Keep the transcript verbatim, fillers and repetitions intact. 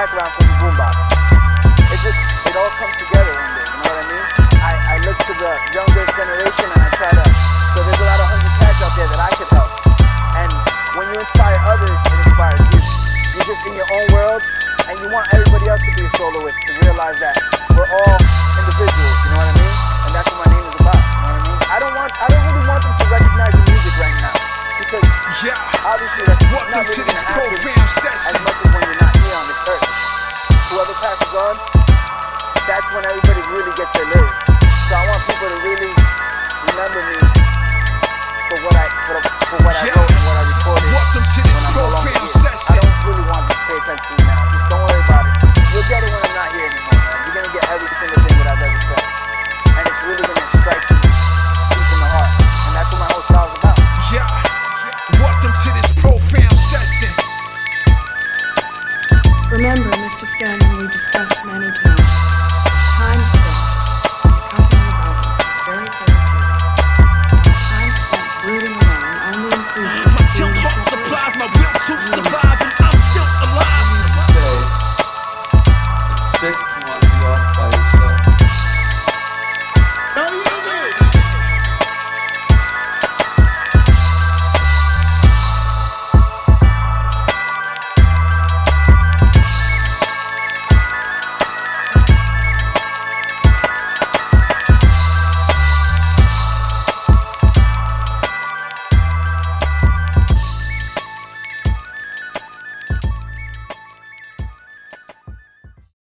background from the boombox. It just, it all comes together one day, you know what I mean? I, I look to the younger generation and I try to, so there's a lot of hungry cats out there that I could help. And when you inspire others, it inspires you. You're just in your own world, and you want everybody else to be a soloist, to realize that we're all individuals, you know what I mean? And that's what my name is about, you know what I mean? I don't want, I don't really want them to recognize the music right now, because yeah. obviously that's Welcome not really to this gonna happen profound session. as much as when you're not here on this earth. Whoever passes on, that's when everybody really gets their lyrics. So I want people to really remember me for what I, for, for what yeah. I wrote and what I recorded. Welcome to this when I'm no longer profound here. session. I don't really want them to pay attention to me now. Just don't worry about it. You'll get it when I'm not here anymore, man. You're gonna get every single thing that I've ever said, and it's really gonna strike you deep in the heart. And that's what my whole style is about. Yeah. Welcome to this profound session. Remember, Mister Scanlon, we discussed many times, time spent